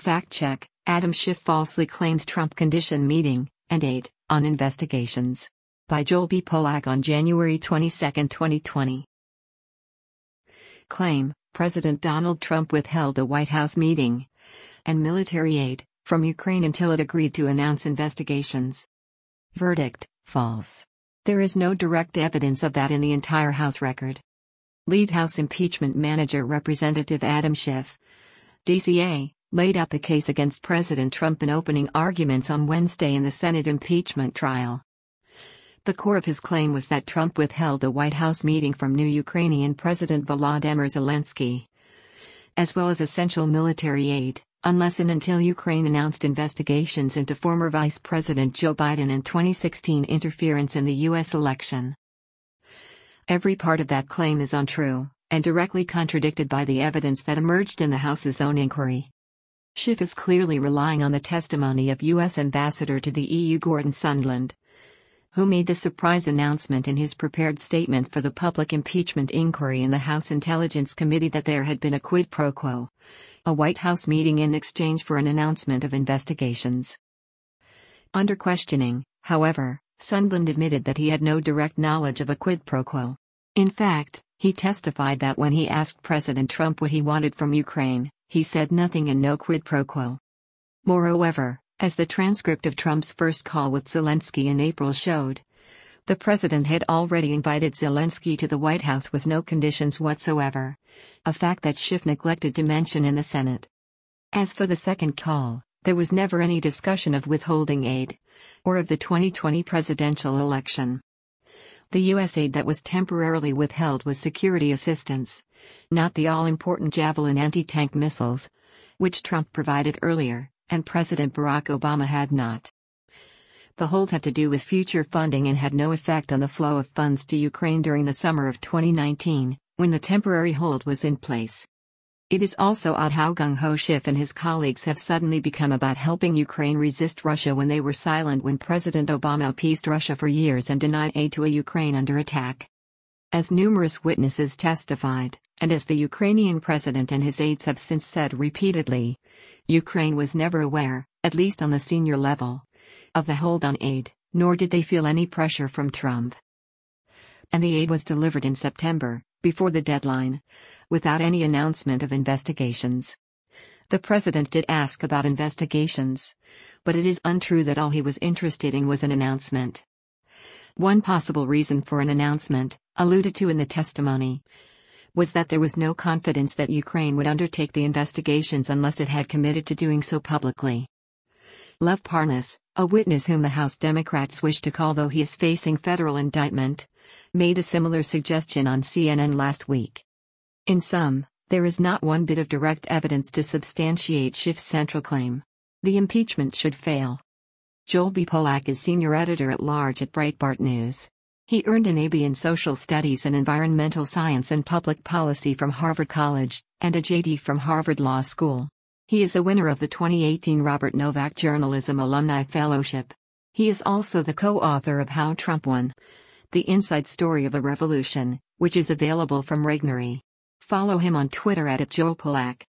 Fact check: Adam Schiff falsely claims Trump conditioned meeting and aid on investigations. By Joel B. Polak on January 22, 2020. Claim: President Donald Trump withheld a White House meeting and military aid from Ukraine until it agreed to announce investigations. Verdict: false. There is no direct evidence of that in the entire House record. Lead House impeachment manager Representative Adam Schiff, DCA, laid out the case against President Trump in opening arguments on Wednesday in the Senate impeachment trial. The core of his claim was that Trump withheld a White House meeting from new Ukrainian President Volodymyr Zelensky, as well as essential military aid, unless and until Ukraine announced investigations into former Vice President Joe Biden and 2016 interference in the U.S. election. Every part of that claim is untrue, and directly contradicted by the evidence that emerged in the House's own inquiry. Schiff is clearly relying on the testimony of U.S. Ambassador to the EU Gordon Sondland, who made the surprise announcement in his prepared statement for the public impeachment inquiry in the House Intelligence Committee that there had been a quid pro quo, a White House meeting in exchange for an announcement of investigations. Under questioning, however, Sondland admitted that he had no direct knowledge of a quid pro quo. In fact, he testified that when he asked President Trump what he wanted from Ukraine, he said nothing and no quid pro quo. Moreover, as the transcript of Trump's first call with Zelensky in April showed, the president had already invited Zelensky to the White House with no conditions whatsoever, a fact that Schiff neglected to mention in the Senate. As for the second call, there was never any discussion of withholding aid, or of the 2020 presidential election. The U.S. aid that was temporarily withheld was security assistance, not the all-important Javelin anti-tank missiles, which Trump provided earlier, and President Barack Obama had not. The hold had to do with future funding and had no effect on the flow of funds to Ukraine during the summer of 2019, when the temporary hold was in place. It is also odd how gung-ho Schiff and his colleagues have suddenly become about helping Ukraine resist Russia when they were silent when President Obama appeased Russia for years and denied aid to a Ukraine under attack. As numerous witnesses testified, and as the Ukrainian president and his aides have since said repeatedly, Ukraine was never aware, at least on the senior level, of the hold on aid, nor did they feel any pressure from Trump. And the aid was delivered in September, before the deadline, without any announcement of investigations. The president did ask about investigations, but it is untrue that all he was interested in was an announcement. One possible reason for an announcement, alluded to in the testimony, was that there was no confidence that Ukraine would undertake the investigations unless it had committed to doing so publicly. Lev Parnas, a witness whom the House Democrats wish to call though he is facing federal indictment, made a similar suggestion on CNN last week. In sum, there is not one bit of direct evidence to substantiate Schiff's central claim. The impeachment should fail. Joel B. Polak is senior editor-at-large at Breitbart News. He earned an AB in Social Studies and Environmental Science and Public Policy from Harvard College, and a JD from Harvard Law School. He is a winner of the 2018 Robert Novak Journalism Alumni Fellowship. He is also the co-author of How Trump Won: The Inside Story of a Revolution, which is available from Regnery. Follow him on Twitter @JoelPolak.